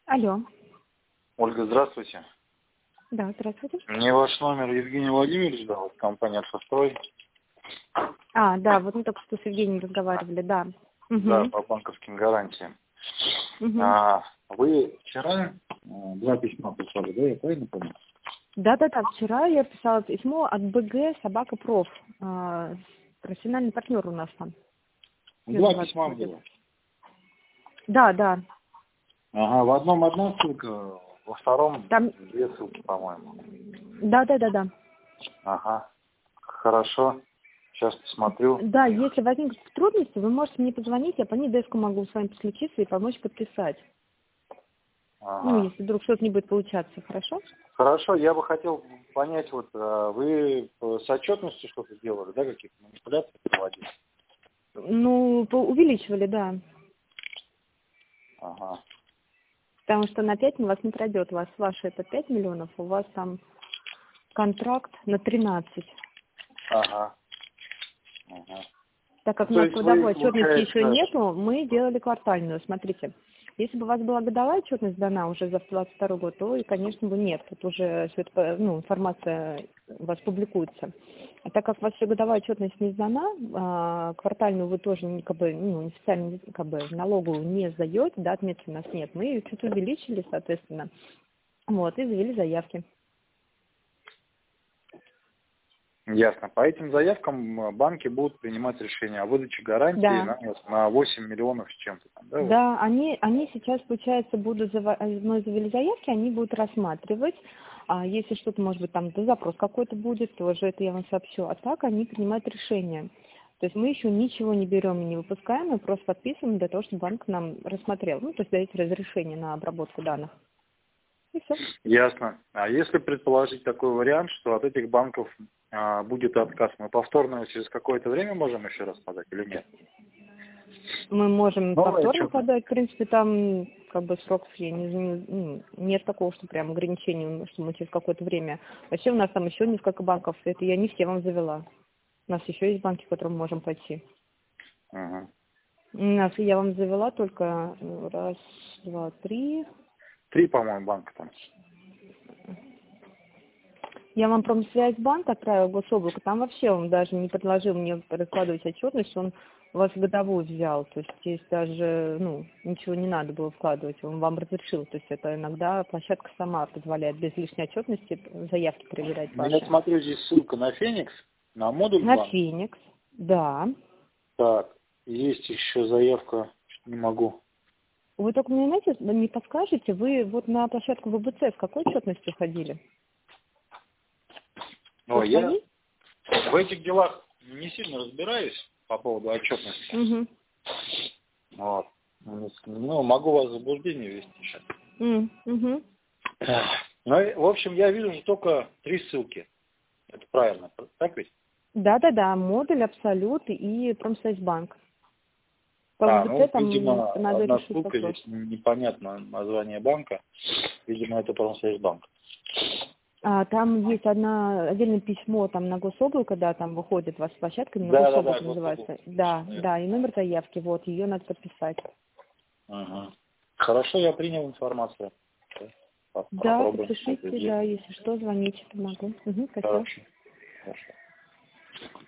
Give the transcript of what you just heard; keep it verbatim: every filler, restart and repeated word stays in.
Алло. Ольга, здравствуйте. Да, здравствуйте. Мне ваш номер Евгений Владимирович дал, от компании «Альфа-Строй». А, да, вот мы только что с Евгением разговаривали, да. Да, Угу. по банковским гарантиям. Угу. А, вы вчера э, два письма прислали, да, я правильно помню? Да-да-да, вчера я писала письмо от БГ «Собака Проф». А, профессиональный партнер у нас там. Два письма было. Да, да. Ага, в одном одна ссылка, во втором Там... две ссылки, по-моему. Да-да-да-да. Ага, хорошо. Сейчас посмотрю. Да, если возникнут трудности, вы можете мне позвонить, я по Нидеску могу с вами подключиться и помочь подписать. Ага. Ну, если вдруг что-то не будет получаться, хорошо? Хорошо, я бы хотел понять, вот а, вы с отчетностью что-то делали, да, какие-то манипуляции проводили? Ну, по- увеличивали, да. Ага. Потому что на пять у вас не пройдет. У вас ваши это пять миллионов, у вас там контракт на тринадцать. Ага. Ага. Так как у То нас есть годовой вы, отчетности еще получается, нету, мы делали квартальную. Смотрите, если бы у вас была годовая отчетность дана уже за двадцать второй год, то, и, конечно, бы нет. Тут уже все это, ну, информация у вас публикуется. А так как у вас еще годовая отчетность не сдана, а, квартальную вы тоже не, как бы, ну, официально как бы, налоговую не сдаете, да, отметки у нас нет. Мы ее чуть увеличили, соответственно, вот, и завели заявки. ясно. По этим заявкам банки будут принимать решение о выдаче гарантии Да. на, на восемь миллионов с чем-то там, да? Вот? Да, они, они сейчас, получается, будут, зава- мы завели заявки, они будут рассматривать, а если что-то, может быть, там запрос какой-то будет, тоже это я вам сообщу, а так они принимают решение. То есть мы еще ничего не берем и не выпускаем, мы просто подписываем для того, чтобы банк нам рассмотрел, ну, то есть даете разрешение на обработку данных. И все. Ясно. А если предположить такой вариант, что от этих банков а, будет отказ, мы повторно через какое-то время можем еще раз подать или нет? Мы можем Новая повторно отчетность. подать, в принципе, там как бы сроков я не, не- ну, нет такого, что прям ограничений, что мы через какое-то время. Вообще у нас там еще несколько банков, это я не все вам завела. У нас еще есть банки, к которым мы можем пойти. Ага. У нас я вам завела только ну, раз, два, три. Три, по-моему, банка там. Я вам Промсвязьбанк отправила гособлако, там вообще он даже не предложил мне раскладывать отчетность, он вас годовую взял, то есть здесь даже, ну, ничего не надо было вкладывать, он вам разрешил, то есть это иногда площадка сама позволяет без лишней отчетности заявки проверять Ну, я ваши. смотрю, здесь ссылка на Феникс, на модуль На банк. Феникс, да. Так, есть еще заявка, не могу. Вы только мне, знаете, не подскажете, вы вот на площадку вэ бэ цэ с какой отчетностью ходили? Со Ой, я своей? в этих делах не сильно разбираюсь по поводу отчетности. Угу. Вот. Ну, могу вас в заблуждение ввести сейчас. Угу. Ну, и, в общем, я вижу же только три ссылки. Это правильно, так ведь? Да-да-да, модуль, Абсолют и Промсвязьбанк. По А, вэ бэ цэ ну, там видимо, надо одна решить ссылка, вопрос. здесь непонятно название банка. Видимо, это Промсвязьбанк. А, там есть одна, отдельное письмо там на гособлако, да, там выходит у вас площадка, на Да, да, да, гособлако называется. гособлако. Да, Точно, да, и номер заявки, вот, ее надо подписать. Ага. Хорошо, я принял информацию. По- Да, Попробуем что-то подпишите, сделать. да, если что, звоните, помогу. Угу, спасибо. Хорошо. Хорошо.